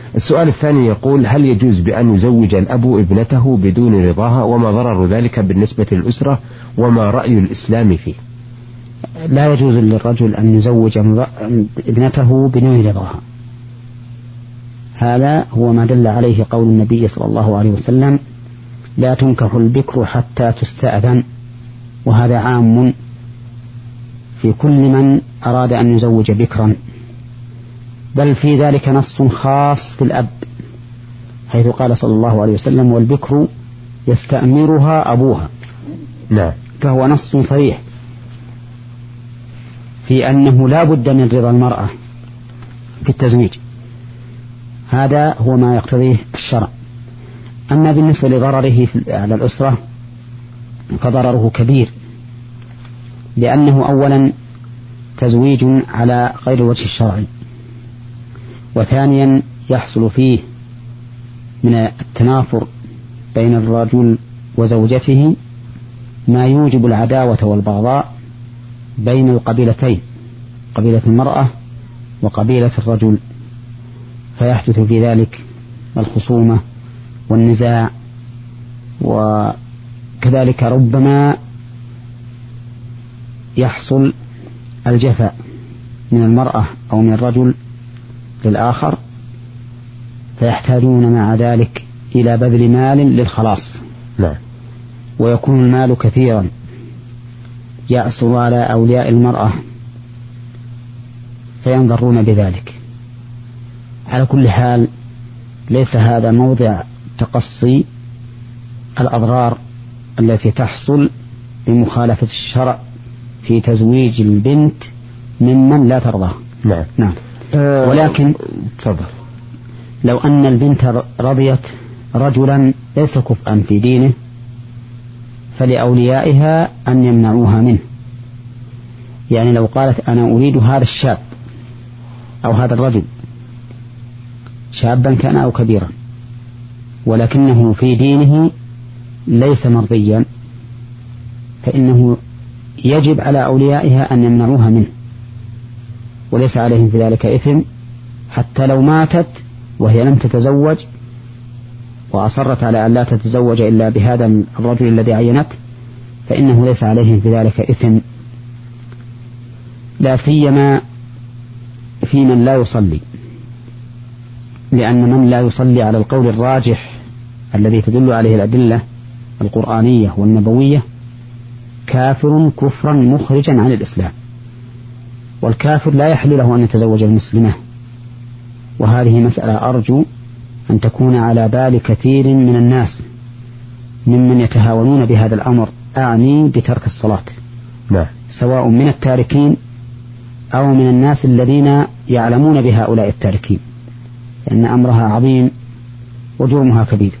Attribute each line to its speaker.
Speaker 1: السؤال الثاني يقول: هل يجوز بأن يزوج الأب ابنته بدون رضاها؟ وما ضرر ذلك بالنسبة للأسرة؟ وما رأي الإسلام فيه؟
Speaker 2: لا يجوز للرجل أن يزوج ابنته بدون رضاها. هذا هو ما دل عليه قول النبي صلى الله عليه وسلم: لا تنكح البكر حتى تستأذن. وهذا عام في كل من أراد أن يزوج بكرا، بل في ذلك نص خاص في الأب، حيث قال صلى الله عليه وسلم: والبكر يستأمرها أبوها.
Speaker 1: نعم.
Speaker 2: فهو نص صريح في أنه لا بد من رضا المرأة في التزويج. هذا هو ما يقتضيه الشرع. أما بالنسبة لضرره على الأسرة فضرره كبير، لأنه أولا تزويج على غير الوجه الشرعي، وثانيا يحصل فيه من التنافر بين الرجل وزوجته ما يوجب العداوة والبغضاء بين القبيلتين، قبيلة المرأة وقبيلة الرجل، فيحدث في ذلك الخصومة والنزاع، وكذلك ربما يحصل الجفاء من المرأة أو من الرجل للآخر، فيحتاجون مع ذلك إلى بذل مال للخلاص.
Speaker 1: لا.
Speaker 2: ويكون المال كثيرا يأسر على أولياء المرأة فينضرون بذلك. على كل حال ليس هذا موضع تقصي الأضرار التي تحصل بمخالفة الشرع في تزويج البنت ممن لا ترضاه.
Speaker 1: نعم.
Speaker 2: نعم. ولكن
Speaker 1: تفضل.
Speaker 2: لو أن البنت رضيت رجلا ليس كفءا في دينه فلأوليائها أن يمنعوها منه. يعني لو قالت: أنا أريد هذا الشاب أو هذا الرجل، شابا كان أو كبيرا، ولكنه في دينه ليس مرضيا، فإنه يجب على أوليائها أن يمنعوها منه، وليس عليهم في ذلك إثم، حتى لو ماتت وهي لم تتزوج وأصرت على أن لا تتزوج إلا بهذا الرجل الذي عينت، فإنه ليس عليهم في ذلك إثم، لا سيما في من لا يصلي، لأن من لا يصلي على القول الراجح الذي تدل عليه الأدلة القرآنية والنبوية كافر كفرا مخرجا عن الإسلام، والكافر لا يحل له أن يتزوج المسلمة. وهذه مسألة أرجو أن تكون على بال كثير من الناس ممن يتهاونون بهذا الأمر، أعني بترك الصلاة.
Speaker 1: لا.
Speaker 2: سواء من التاركين أو من الناس الذين يعلمون بهؤلاء التاركين، لأن أمرها عظيم وجرمها كبير.